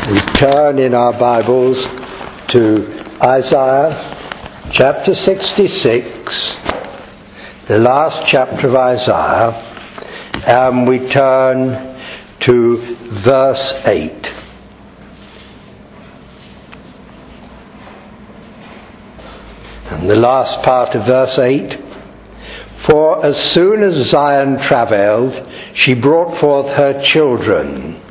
We turn in our Bibles to Isaiah chapter 66, the last chapter of Isaiah, and we turn to verse 8. And the last part of verse 8. For as soon as Zion travailed, she brought forth her children.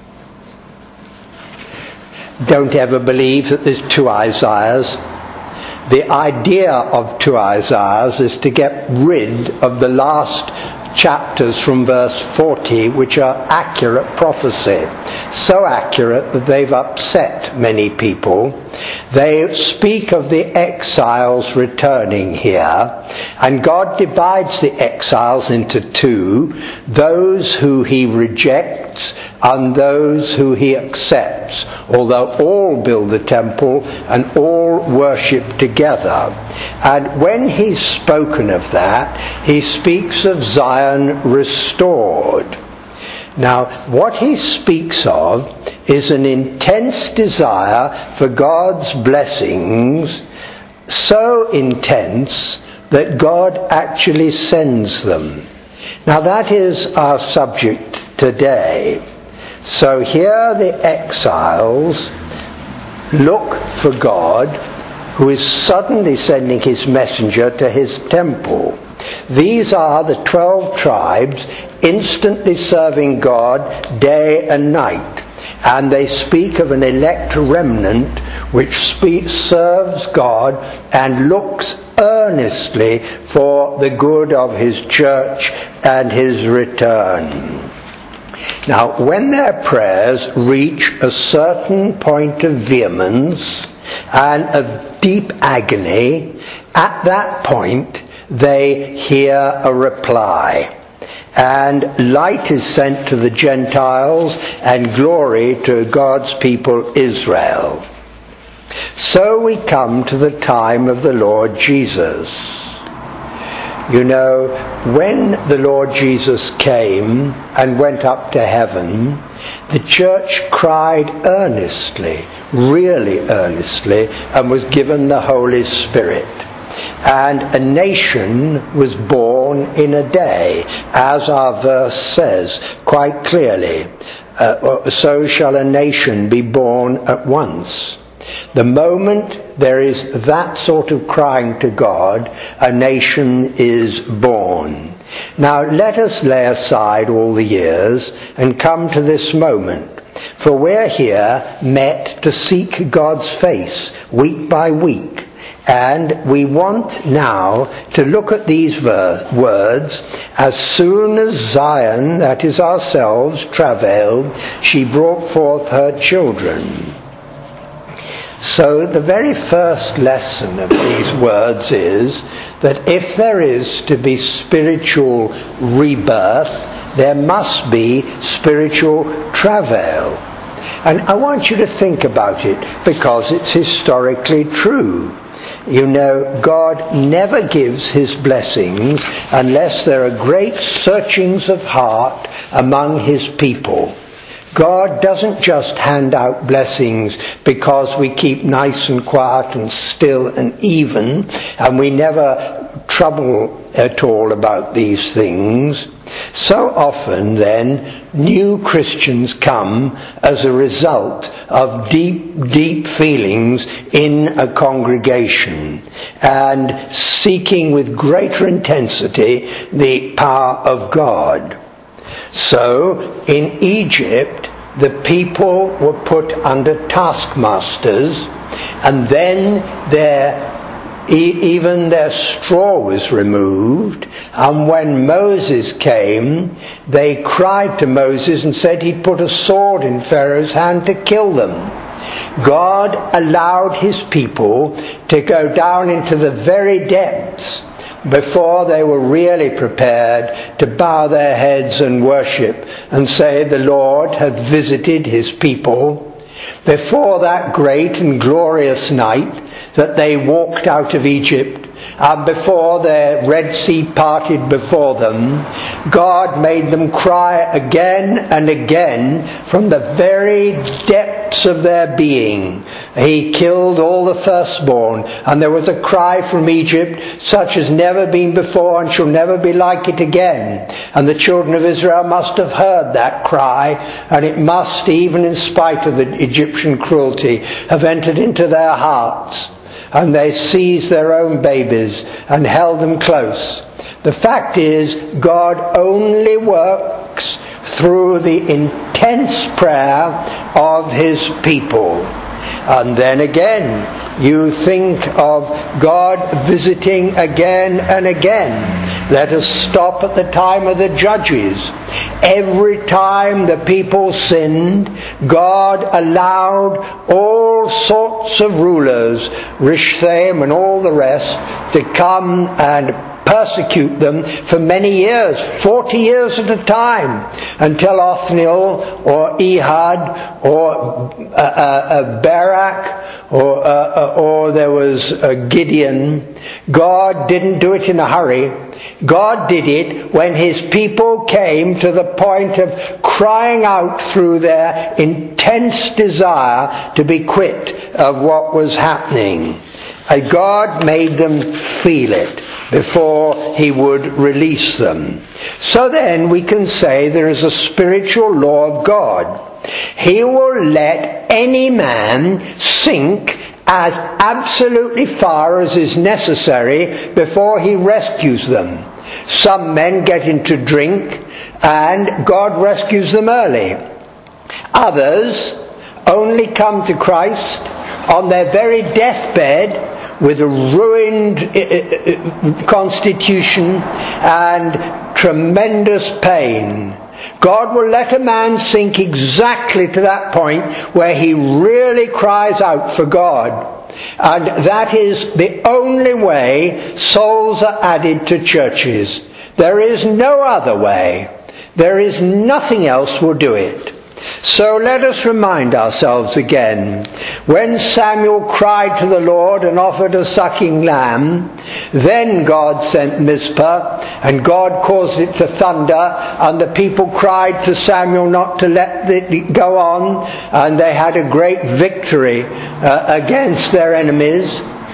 Don't ever believe that there's two Isaiahs. The idea of two Isaiahs is to get rid of the last chapters from verse 40, which are accurate prophecy. So accurate that they've upset many people. They speak of the exiles returning here, and God divides the exiles into two, those who he rejects and those who he accepts, although all build the temple and all worship together. And when he's spoken of that, he speaks of Zion restored. Now, what he speaks of is an intense desire for God's blessings, so intense that God actually sends them. Now, that is our subject today. So here the exiles look for God, who is suddenly sending his messenger to his temple. These are the 12 tribes instantly serving God day and night. And they speak of an elect remnant which serves God and looks earnestly for the good of his church and his return. Now, when their prayers reach a certain point of vehemence and of deep agony, at that point they hear a reply. And light is sent to the Gentiles and glory to God's people Israel. So we come to the time of the Lord Jesus. You know, when the Lord Jesus came and went up to heaven, the church cried earnestly, really earnestly, and was given the Holy Spirit. And a nation was born in a day, as our verse says quite clearly. So shall a nation be born at once. The moment there is that sort of crying to God, a nation is born. Now let us lay aside all the years and come to this moment. For we're here met to seek God's face week by week. And we want now to look at these words. As soon as Zion, that is ourselves, travailed, she brought forth her children. So the very first lesson of these words is that if there is to be spiritual rebirth, there must be spiritual travail. And I want you to think about it because it's historically true. You know, God never gives his blessings unless there are great searchings of heart among his people. God doesn't just hand out blessings because we keep nice and quiet and still and even, and we never trouble at all about these things. So often then, new Christians come as a result of deep feelings in a congregation and seeking with greater intensity the power of God. So, in Egypt, the people were put under taskmasters, and then even their straw was removed. And when Moses came, they cried to Moses and said he'd put a sword in Pharaoh's hand to kill them. God allowed his people to go down into the very depths before they were really prepared to bow their heads and worship and say the Lord hath visited his people. Before that great and glorious night that they walked out of Egypt, and before the Red Sea parted before them, God made them cry again and again from the very depths depths of their being. He killed all the firstborn, and there was a cry from Egypt such as never been before and shall never be like it again. And the children of Israel must have heard that cry, and it must, even in spite of the Egyptian cruelty, have entered into their hearts. And they seized their own babies and held them close. The fact is, God only works through the intense prayer of His people. And then again, you think of God visiting again and again. Let us stop at the time of the judges. Every time the people sinned, God allowed all sorts of rulers, Rishthaim and all the rest, to come and persecute them for many years, 40 years at a time, until Othniel or Ehud or Barak or there was Gideon. God didn't do it in a hurry. God did it when His people came to the point of crying out through their intense desire to be quit of what was happening. God made them feel it before He would release them. So then we can say there is a spiritual law of God. He will let any man sink as absolutely far as is necessary before He rescues them. Some men get into drink and God rescues them early. Others only come to Christ on their very deathbed with a ruined constitution and tremendous pain. God will let a man sink exactly to that point where he really cries out for God. And that is the only way souls are added to churches. There is no other way. There is nothing else will do it. So let us remind ourselves again. When Samuel cried to the Lord and offered a sucking lamb, then God sent Mizpah, and God caused it to thunder, and the people cried to Samuel not to let it go on, and they had a great victory against their enemies.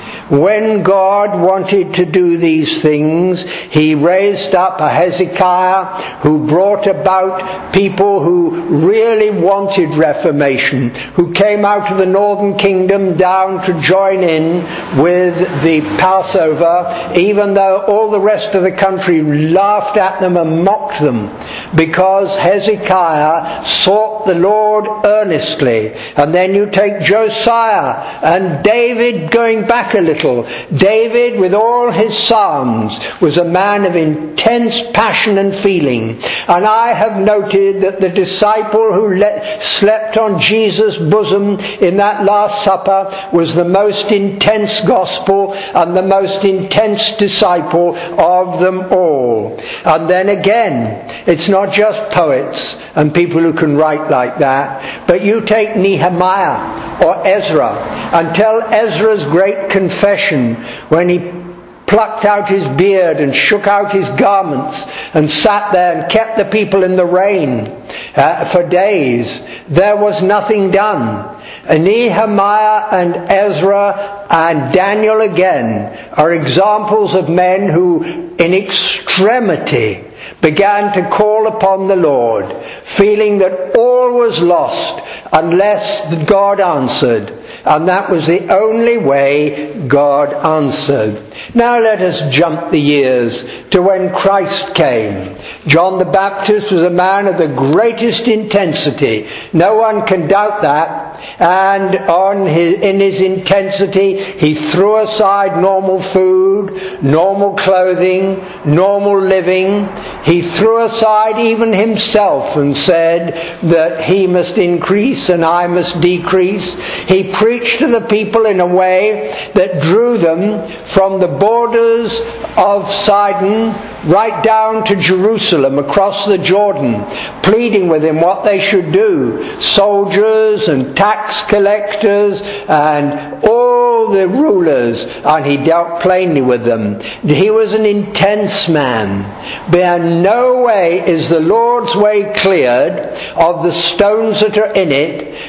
When God wanted to do these things, He raised up a Hezekiah who brought about people who really wanted reformation, who came out of the northern kingdom down to join in with the Passover, even though all the rest of the country laughed at them and mocked them, because Hezekiah sought the Lord earnestly. And then you take Josiah and David going back a little. David, with all his psalms, was a man of intense passion and feeling. And I have noted that the disciple who slept on Jesus' bosom in that Last Supper was the most intense gospel and the most intense disciple of them all. And then again, it's not just poets and people who can write like that, but you take Nehemiah or Ezra, until Ezra's great confession, when he plucked out his beard and shook out his garments and sat there and kept the people in the rain for days, there was nothing done. Nehemiah and Ezra and Daniel again are examples of men who in extremity began to call upon the Lord, feeling that all was lost unless God answered. And that was the only way God answered. Now let us jump the years to when Christ came. John the Baptist was a man of the greatest intensity. No one can doubt that. And in his intensity, he threw aside normal food, normal clothing, normal living. He threw aside even himself and said that he must increase and I must decrease. He preached to the people in a way that drew them from the borders of Sidon right down to Jerusalem, across the Jordan, pleading with him what they should do. Soldiers and tax collectors and all the rulers, and he dealt plainly with them. He was an intense man. But in no way is the Lord's way cleared of the stones that are in it,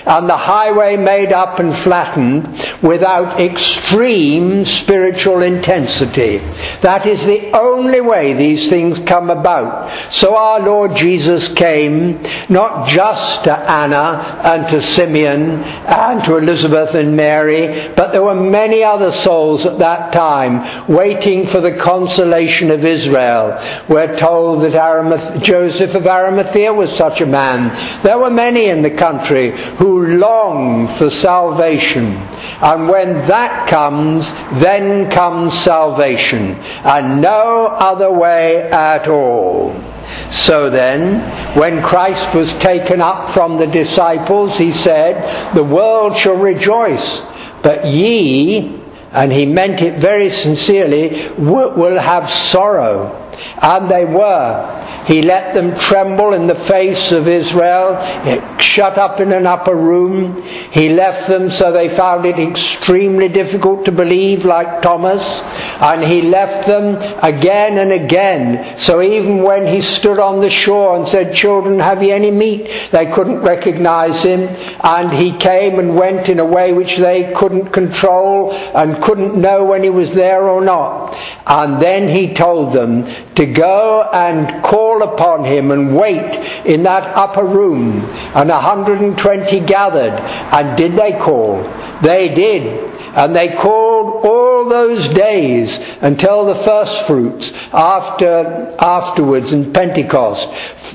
and the highway made up and flattened without extreme spiritual intensity. That is the only way these things come about. So our Lord Jesus came not just to Anna and to Simeon and to Elizabeth and Mary, but there were many other souls at that time waiting for the consolation of Israel. We're told that Joseph of Arimathea was such a man. There were many in the country who longed for salvation. And when that comes, then comes salvation, and no other way at all. So then, when Christ was taken up from the disciples, he said, "The world shall rejoice, but ye," and he meant it very sincerely, "will have sorrow." And they were. He let them tremble in the face of Israel, shut up in an upper room. He left them so they found it extremely difficult to believe, like Thomas. And he left them again and again. So even when he stood on the shore and said, "Children, have ye any meat?" they couldn't recognize him. And he came and went in a way which they couldn't control and couldn't know when he was there or not. And then he told them to go and call upon him and wait in that upper room. And 120 gathered. And did they call? They did. And they called all those days until the first fruits afterwards in Pentecost.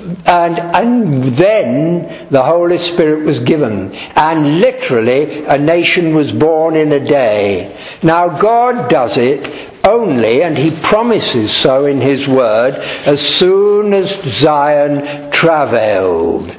And then the Holy Spirit was given. And literally a nation was born in a day. Now God does it only, and he promises so in his word, as soon as Zion travailed.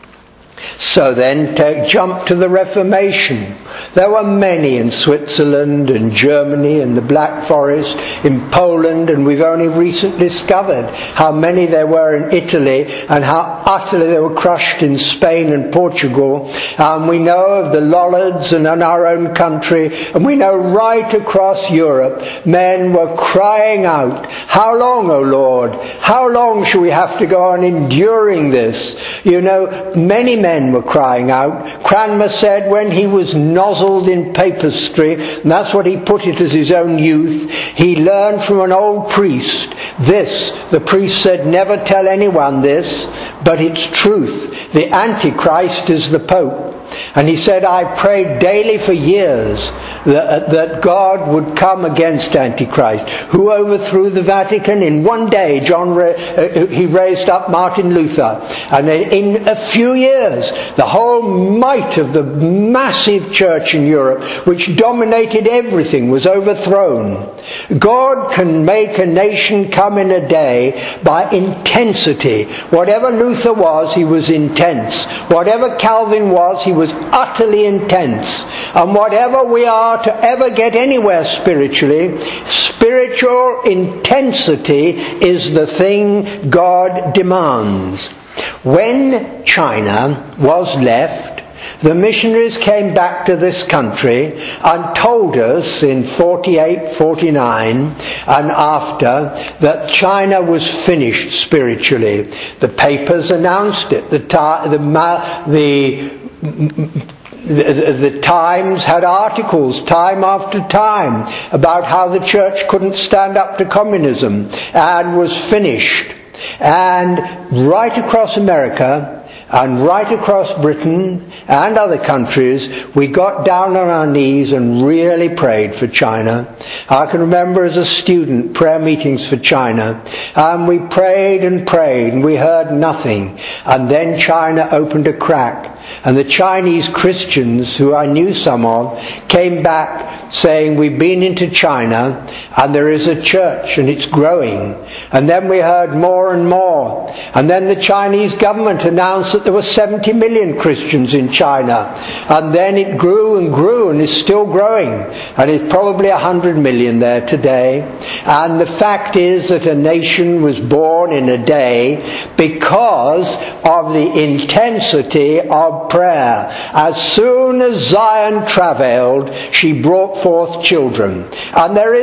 So then, jump to the Reformation. There were many in Switzerland and Germany and the Black Forest, in Poland, and we've only recently discovered how many there were in Italy and how utterly they were crushed in Spain and Portugal. And we know of the Lollards and in our own country, and we know right across Europe, men were crying out, "How long, O Lord? How long shall we have to go on enduring this?" You know, many men were crying out. Cranmer said when he was nozzled in papistry, and that's what he put it as his own youth, he learned from an old priest this. The priest said, "Never tell anyone this, but it's truth. The Antichrist is the Pope." And he said, "I prayed daily for years that God would come against Antichrist, who overthrew the Vatican. In one day, he raised up Martin Luther. And in a few years, the whole might of the massive church in Europe, which dominated everything, was overthrown. God can make a nation come in a day by intensity. Whatever Luther was, he was intense. Whatever Calvin was, he was utterly intense. And whatever we are to ever get anywhere spiritually, spiritual intensity is the thing God demands. When China was left, the missionaries came back to this country and told us in 48, 49 and after that China was finished spiritually. The papers announced it. The Times had articles time after time about how the church couldn't stand up to communism and was finished. And right across America and right across Britain and other countries, we got down on our knees and really prayed for China. I can remember as a student prayer meetings for China, and we prayed and prayed and we heard nothing. And then China opened a crack, and the Chinese Christians, who I knew some of, came back saying, "We've been into China and there is a church and it's growing." And then we heard more and more. And then the Chinese government announced that there were 70 million Christians in China. And then it grew and is still growing. And it's probably 100 million there today. And the fact is that a nation was born in a day because of the intensity of prayer. As soon as Zion travailed, she brought forth children. And there is no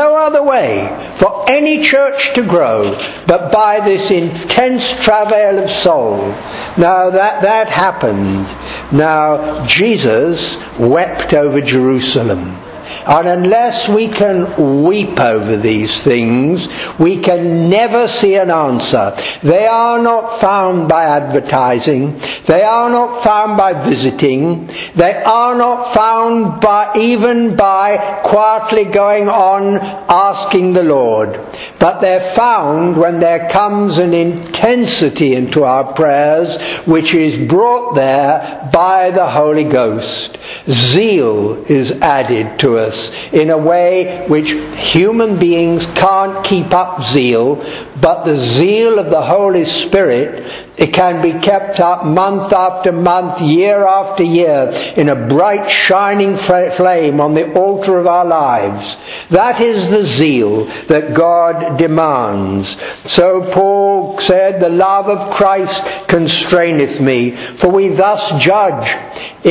no other way for any church to grow but by this intense travail of soul. Now that happened. Now Jesus wept over Jerusalem. And unless we can weep over these things, we can never see an answer. They are not found by advertising. They are not found by visiting. They are not found even by quietly going on asking the Lord. But they're found when there comes an intensity into our prayers which is brought there by the Holy Ghost. Zeal is added to us in a way which human beings can't keep up zeal, but the zeal of the Holy Spirit, it can be kept up month after month, year after year, in a bright shining flame on the altar of our lives. That is the zeal that God demands. So Paul said, the love of Christ constraineth me, for we thus judge.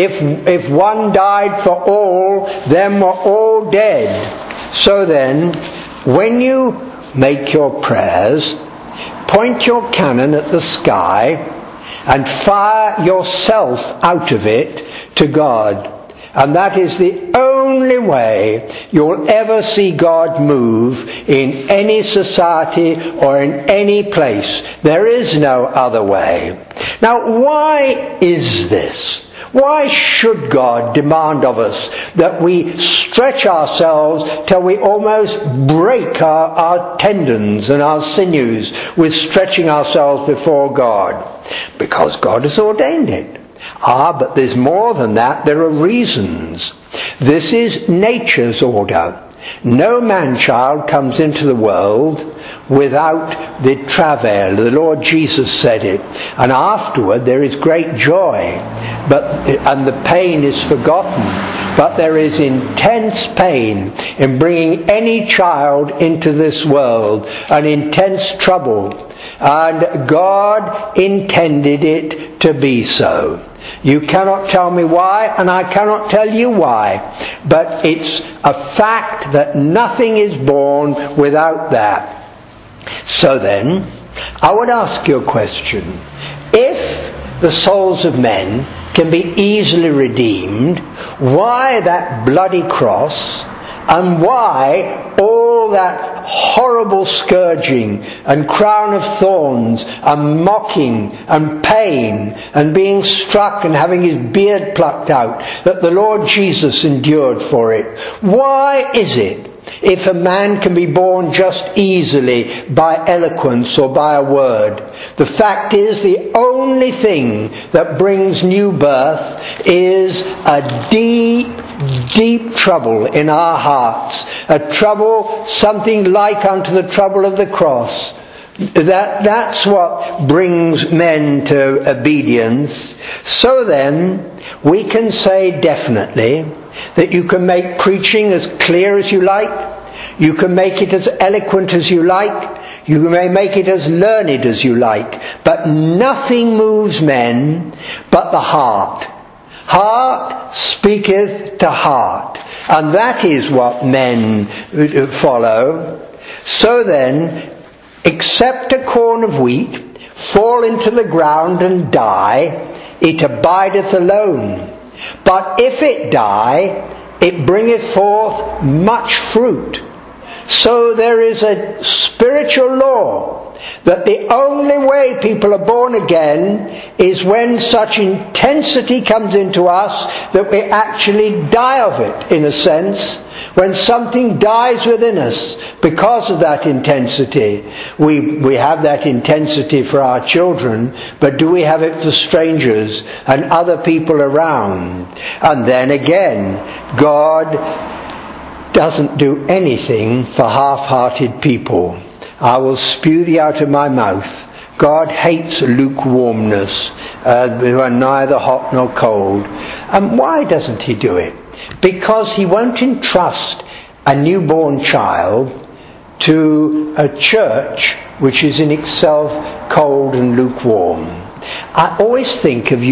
If one died for all, then were all dead. So then, when you make your prayers, point your cannon at the sky and fire yourself out of it to God. And that is the only way you'll ever see God move in any society or in any place. There is no other way. Now, why is this? Why should God demand of us that we stretch ourselves till we almost break our tendons and our sinews with stretching ourselves before God? Because God has ordained it. But there's more than that. There are reasons. This is nature's order. No man-child comes into the world without the travail. The Lord Jesus said it. And afterward there is great joy. And the pain is forgotten. But there is intense pain in bringing any child into this world. An intense trouble. And God intended it to be so. You cannot tell me why, and I cannot tell you why. But it's a fact that nothing is born without that. So then, I would ask you a question. If the souls of men can be easily redeemed, why that bloody cross? And why all that horrible scourging and crown of thorns and mocking and pain and being struck and having his beard plucked out that the Lord Jesus endured for it? Why is it, if a man can be born just easily by eloquence or by a word? The fact is, the only thing that brings new birth is a deep trouble in our hearts. A trouble, something like unto the trouble of the cross. That's what brings men to obedience. So then, we can say definitely that you can make preaching as clear as you like. You can make it as eloquent as you like. You may make it as learned as you like. But nothing moves men but the heart. Heart speaketh to heart. And that is what men follow. So then, except a corn of wheat fall into the ground and die, it abideth alone. But if it die, it bringeth forth much fruit. So there is a spiritual law that the only way people are born again is when such intensity comes into us that we actually die of it, in a sense. When something dies within us because of that intensity. We have that intensity for our children, but do we have it for strangers and other people around? And then again, God doesn't do anything for half-hearted people. I will spew thee out of my mouth. God hates lukewarmness, who are neither hot nor cold. And why doesn't he do it? Because he won't entrust a newborn child to a church which is in itself cold and lukewarm. I always think of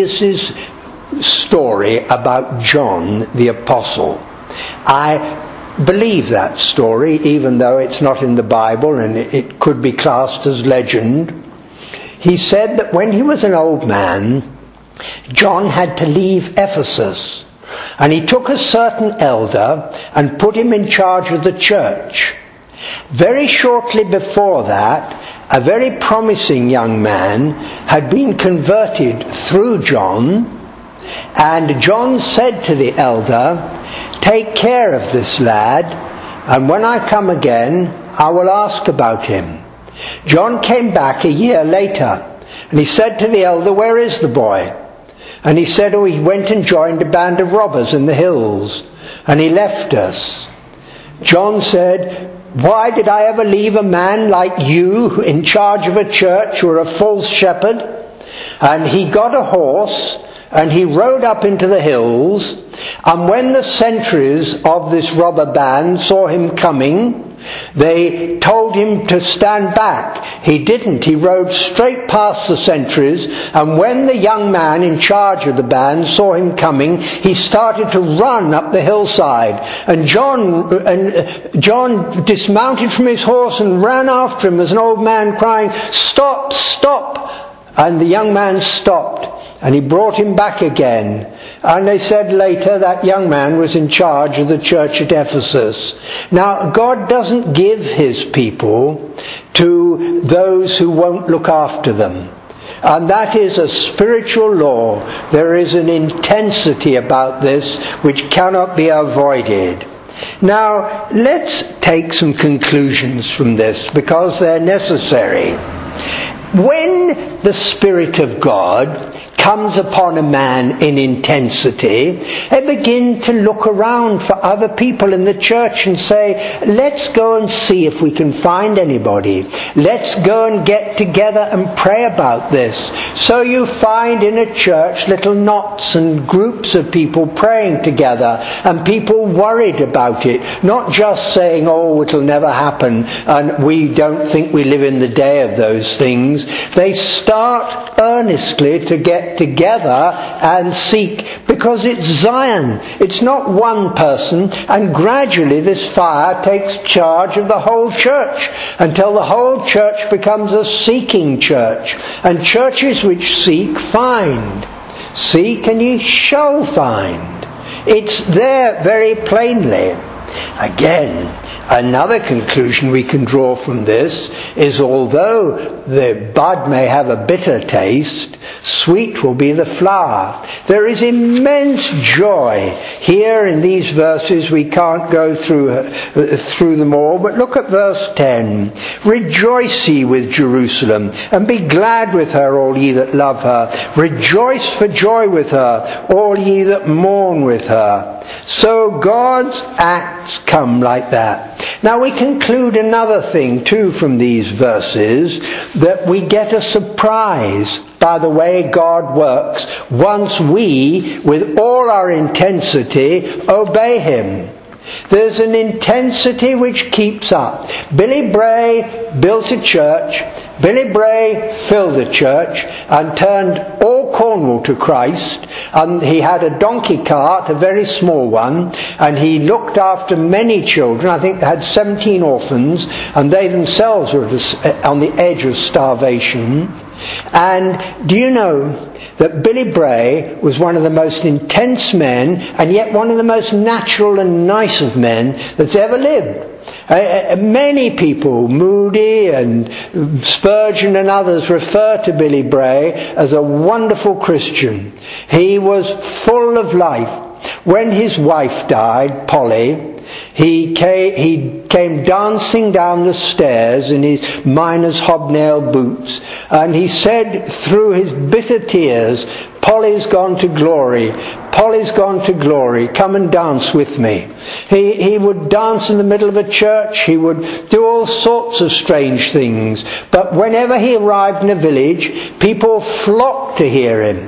Eusebius's story about John the Apostle. I believe that story, even though it's not in the Bible and it could be classed as legend. He said that when he was an old man, John had to leave Ephesus, and he took a certain elder and put him in charge of the church. Very shortly before that, a very promising young man had been converted through John, and John said to the elder, "Take care of this lad, and when I come again, I will ask about him." John came back a year later, and he said to the elder, "Where is the boy?" And he said, "Oh, he went and joined a band of robbers in the hills, and he left us." John said, "Why did I ever leave a man like you in charge of a church or a false shepherd?" And he got a horse, and he rode up into the hills, and when the sentries of this robber band saw him coming, they told him to stand back. He didn't. He rode straight past the sentries, and when the young man in charge of the band saw him coming, he started to run up the hillside. And John dismounted from his horse and ran after him as an old man, crying, "Stop, stop!" And the young man stopped, and he brought him back again. And they said later that young man was in charge of the church at Ephesus. Now, God doesn't give his people to those who won't look after them. And that is a spiritual law. There is an intensity about this which cannot be avoided. Now, let's take some conclusions from this, because they're necessary. When the Spirit of God comes upon a man in intensity, they begin to look around for other people in the church and say, "Let's go and see if we can find anybody. Let's go and get together and pray about this." So you find in a church little knots and groups of people praying together, and people worried about it, not just saying, "Oh, it'll never happen," and we don't think we live in the day of those things. They start earnestly to get together and seek, because it's Zion. It's not one person, and gradually this fire takes charge of the whole church until the whole church becomes a seeking church. And churches which seek, find. Seek and ye shall find. It's there very plainly. Again, another conclusion we can draw from this is, although the bud may have a bitter taste, sweet will be the flower. There is immense joy here in these verses. We can't go through them all, but look at verse 10. "Rejoice ye with Jerusalem, and be glad with her, all ye that love her. Rejoice for joy with her, all ye that mourn with her." So God's acts come like that. Now we conclude another thing too from these verses, that we get a surprise by the way God works once we, with all our intensity, obey him. There's an intensity which keeps up. Billy Bray built a church. Billy Bray filled a church and turned all Cornwall to Christ. And he had a donkey cart, a very small one, and he looked after many children. I think they had 17 orphans, and they themselves were on the edge of starvation. And do you know that Billy Bray was one of the most intense men, and yet one of the most natural and nice of men that's ever lived? Many people, Moody and Spurgeon and others, refer to Billy Bray as a wonderful Christian. He was full of life. When his wife died, Polly, he came dancing down the stairs in his miner's hobnail boots, and he said through his bitter tears, "Polly's gone to glory. Polly's gone to glory. Come and dance with me." He would dance in the middle of a church. He would do all sorts of strange things. But whenever he arrived in a village, people flocked to hear him.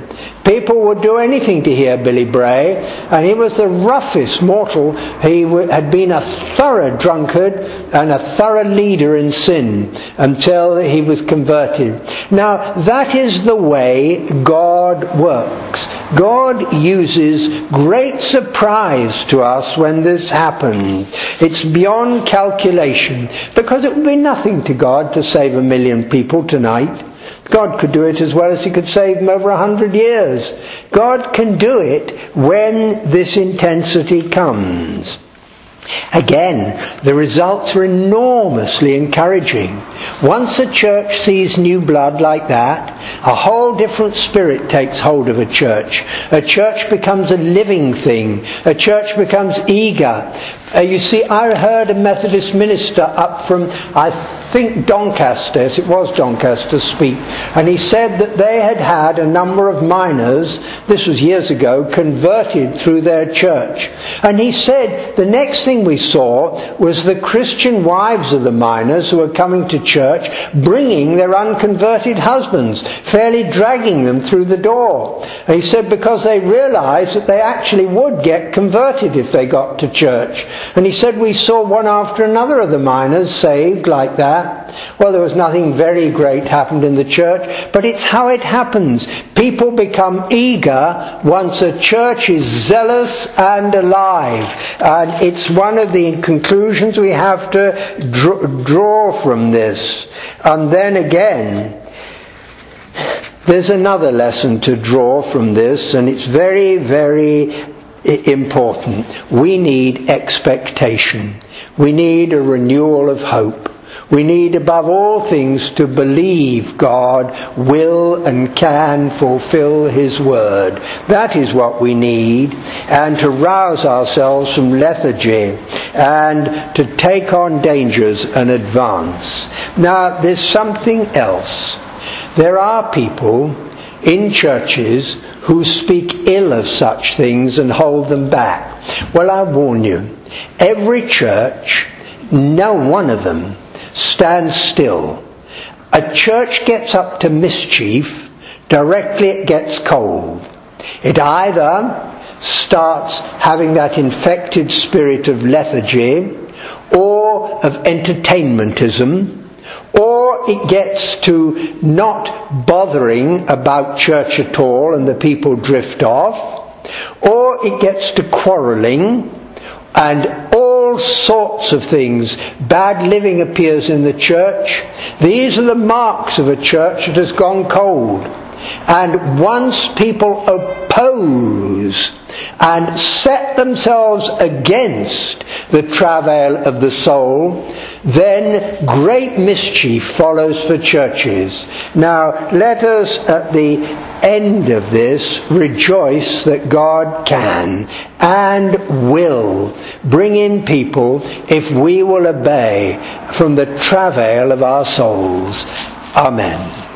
People would do anything to hear Billy Bray, and he was the roughest mortal. He had been a thorough drunkard and a thorough leader in sin until he was converted. Now, that is the way God works. God uses great surprise to us when this happens. It's beyond calculation, because it would be nothing to God to save 1 million people tonight. God could do it as well as he could save them over 100 years. God can do it when this intensity comes. Again, the results are enormously encouraging. Once a church sees new blood like that, a whole different spirit takes hold of a church. A church becomes a living thing. A church becomes eager. You see, I heard a Methodist minister up from, I think, Doncaster, yes, it was Doncaster, speak, and he said that they had had a number of miners, this was years ago, converted through their church. And he said the next thing we saw was the Christian wives of the miners who were coming to church, bringing their unconverted husbands, fairly dragging them through the door. And he said because they realized that they actually would get converted if they got to church. And he said we saw one after another of the miners saved like that. Well, there was nothing very great happened in the church, but it's how it happens. People become eager once a church is zealous and alive. And it's one of the conclusions we have to draw from this. And then again, there's another lesson to draw from this, and it's very, very important. We need expectation. We need a renewal of hope. We need above all things to believe God will and can fulfill His word. That is what we need, and to rouse ourselves from lethargy and to take on dangers and advance. Now, there's something else. There are people in churches who speak ill of such things and hold them back. Well, I warn you, every church, no one of them stands still. A church gets up to mischief directly it gets cold. It either starts having that infected spirit of lethargy or of entertainmentism, or it gets to not bothering about church at all and the people drift off, or it gets to quarrelling and all sorts of things. Bad living appears in the church. These are the marks of a church that has gone cold. And once people oppose and set themselves against the travail of the soul, then great mischief follows for churches. Now, let us at the end of this rejoice that God can and will bring in people if we will obey from the travail of our souls. Amen.